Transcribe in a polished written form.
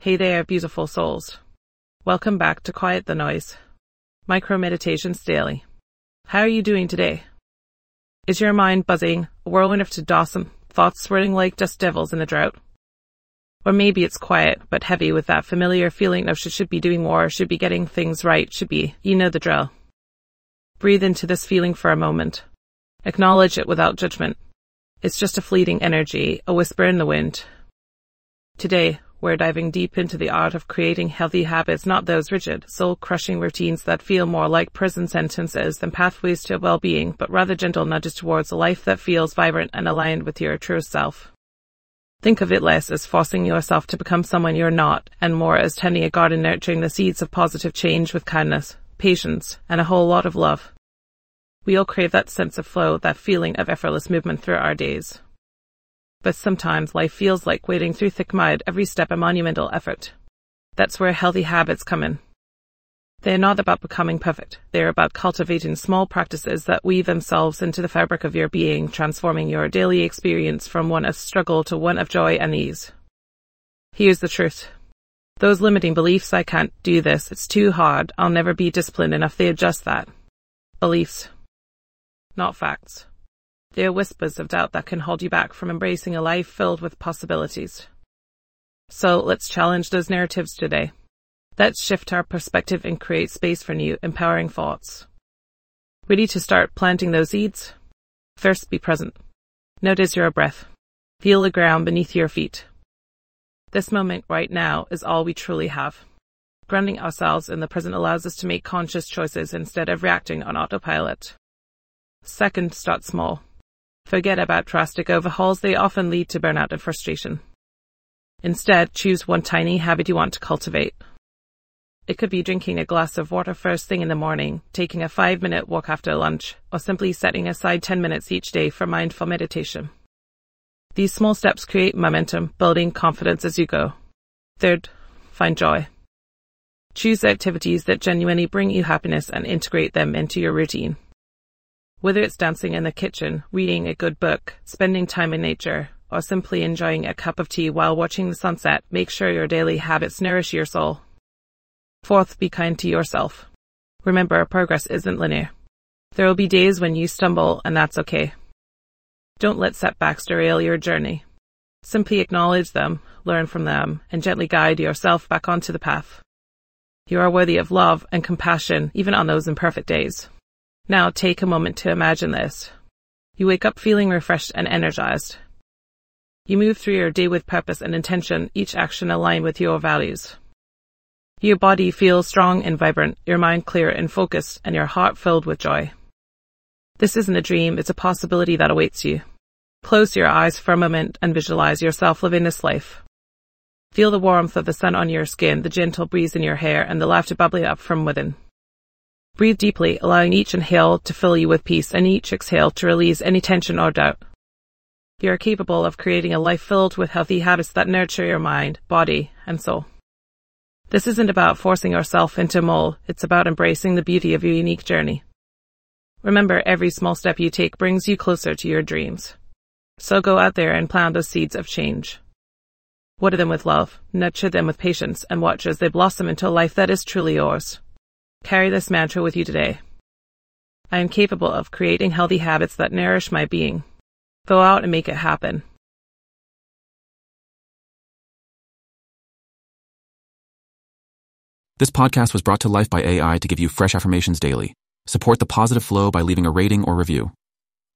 Hey there, beautiful souls. Welcome back to Quiet the Noise. Micro Meditations Daily. How are you doing today? Is your mind buzzing, a whirlwind of to-dawsome, thoughts swirling like dust devils in the drought? Or maybe it's quiet, but heavy with that familiar feeling of should be doing more, should be getting things right, should be, you know the drill. Breathe into this feeling for a moment. Acknowledge it without judgment. It's just a fleeting energy, a whisper in the wind. Today, we're diving deep into the art of creating healthy habits, not those rigid, soul-crushing routines that feel more like prison sentences than pathways to well-being, but rather gentle nudges towards a life that feels vibrant and aligned with your true self. Think of it less as forcing yourself to become someone you're not, and more as tending a garden nurturing the seeds of positive change with kindness, patience, and a whole lot of love. We all crave that sense of flow, that feeling of effortless movement through our days. But sometimes life feels like wading through thick mud, every step a monumental effort. That's where healthy habits come in. They're not about becoming perfect. They're about cultivating small practices that weave themselves into the fabric of your being, transforming your daily experience from one of struggle to one of joy and ease. Here's the truth. Those limiting beliefs, I can't do this, it's too hard, I'll never be disciplined enough, they're just that. Beliefs. Not facts. They are whispers of doubt that can hold you back from embracing a life filled with possibilities. So let's challenge those narratives today. Let's shift our perspective and create space for new, empowering thoughts. Ready to start planting those seeds? First, be present. Notice your breath. Feel the ground beneath your feet. This moment right now is all we truly have. Grounding ourselves in the present allows us to make conscious choices instead of reacting on autopilot. Second, start small. Forget about drastic overhauls, they often lead to burnout and frustration. Instead, choose one tiny habit you want to cultivate. It could be drinking a glass of water first thing in the morning, taking a 5-minute walk after lunch, or simply setting aside 10 minutes each day for mindful meditation. These small steps create momentum, building confidence as you go. Third, find joy. Choose activities that genuinely bring you happiness and integrate them into your routine. Whether it's dancing in the kitchen, reading a good book, spending time in nature, or simply enjoying a cup of tea while watching the sunset, make sure your daily habits nourish your soul. Fourth, be kind to yourself. Remember, progress isn't linear. There will be days when you stumble, and that's okay. Don't let setbacks derail your journey. Simply acknowledge them, learn from them, and gently guide yourself back onto the path. You are worthy of love and compassion, even on those imperfect days. Now take a moment to imagine this. You wake up feeling refreshed and energized. You move through your day with purpose and intention, each action aligned with your values. Your body feels strong and vibrant, your mind clear and focused, and your heart filled with joy. This isn't a dream, it's a possibility that awaits you. Close your eyes for a moment and visualize yourself living this life. Feel the warmth of the sun on your skin, the gentle breeze in your hair, and the laughter bubbling up from within. Breathe deeply, allowing each inhale to fill you with peace and each exhale to release any tension or doubt. You are capable of creating a life filled with healthy habits that nurture your mind, body, and soul. This isn't about forcing yourself into a mold, it's about embracing the beauty of your unique journey. Remember, every small step you take brings you closer to your dreams. So go out there and plant those seeds of change. Water them with love, nurture them with patience, and watch as they blossom into a life that is truly yours. Carry this mantra with you today. I am capable of creating healthy habits that nourish my being. Go out and make it happen. This podcast was brought to life by AI to give you fresh affirmations daily. Support the positive flow by leaving a rating or review.